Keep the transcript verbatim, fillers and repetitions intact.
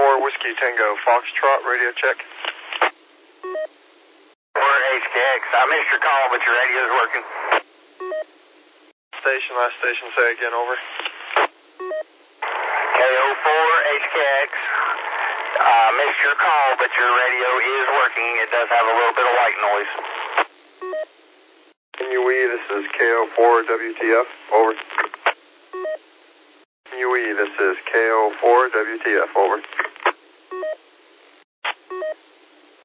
four, Whiskey Tango, Foxtrot, radio check. four H K X, I missed your call, but your radio is working. Station, last station, say again, over. K O four H K X, uh, missed your call, but your radio is working. It does have a little bit of white noise. N U E, this is K O four W T F, over. N U E, this is K O four W T F, over.